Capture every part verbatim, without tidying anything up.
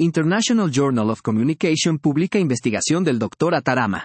International Journal of Communication publica investigación del doctor Atarama.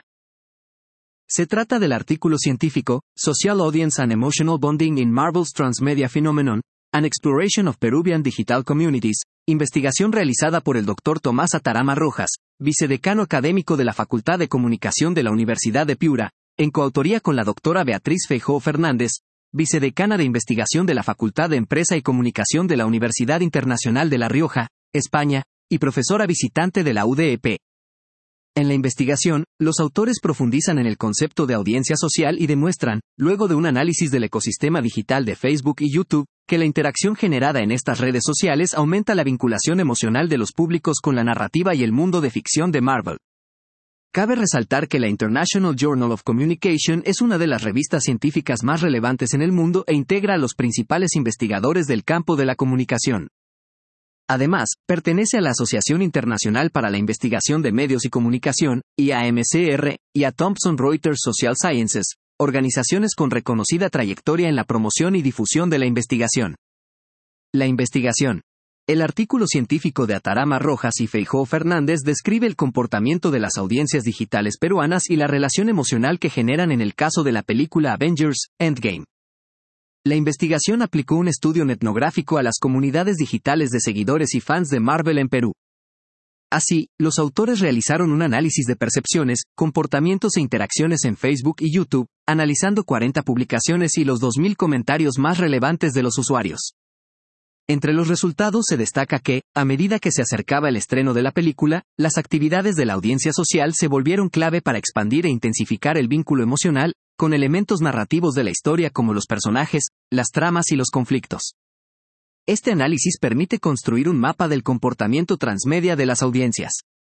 Se trata del artículo científico, Social Audience and Emotional Bonding in Marvel's Transmedia Phenomenon, An Exploration of Peruvian Digital Communities, investigación realizada por el doctor Tomás Atarama Rojas, vicedecano académico de la Facultad de Comunicación de la Universidad de Piura, en coautoría con la doctora Beatriz Feijóo Fernández, vicedecana de investigación de la Facultad de Empresa y Comunicación de la Universidad Internacional de La Rioja, España, y profesora visitante de la U D E P. En la investigación, los autores profundizan en el concepto de audiencia social y demuestran, luego de un análisis del ecosistema digital de Facebook y YouTube, que la interacción generada en estas redes sociales aumenta la vinculación emocional de los públicos con la narrativa y el mundo de ficción de Marvel. Cabe resaltar que la International Journal of Communication es una de las revistas científicas más relevantes en el mundo e integra a los principales investigadores del campo de la comunicación. Además, pertenece a la Asociación Internacional para la Investigación de Medios y Comunicación, I A M C R, y a Thomson Reuters Social Sciences, organizaciones con reconocida trayectoria en la promoción y difusión de la investigación. La investigación. El artículo científico de Atarama Rojas y Feijóo Fernández describe el comportamiento de las audiencias digitales peruanas y la relación emocional que generan en el caso de la película Avengers: Endgame. La investigación aplicó un estudio etnográfico a las comunidades digitales de seguidores y fans de Marvel en Perú. Así, los autores realizaron un análisis de percepciones, comportamientos e interacciones en Facebook y YouTube, analizando cuarenta publicaciones y los dos mil comentarios más relevantes de los usuarios. Entre los resultados se destaca que, a medida que se acercaba el estreno de la película, las actividades de la audiencia social se volvieron clave para expandir e intensificar el vínculo emocional, con elementos narrativos de la historia como los personajes, las tramas y los conflictos. Este análisis permite construir un mapa del comportamiento transmedia de las audiencias.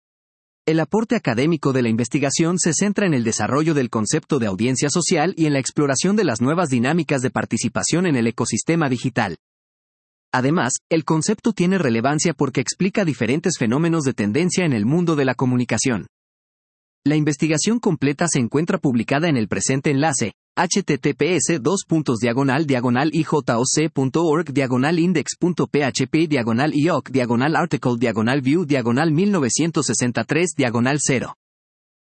El aporte académico de la investigación se centra en el desarrollo del concepto de audiencia social y en la exploración de las nuevas dinámicas de participación en el ecosistema digital. Además, el concepto tiene relevancia porque explica diferentes fenómenos de tendencia en el mundo de la comunicación. La investigación completa se encuentra publicada en el presente enlace, https dos puntos diagonal diagonal ijoc.org diagonal index.php diagonal ioc diagonal article diagonal view diagonal mil novecientos sesenta y tres diagonal cero.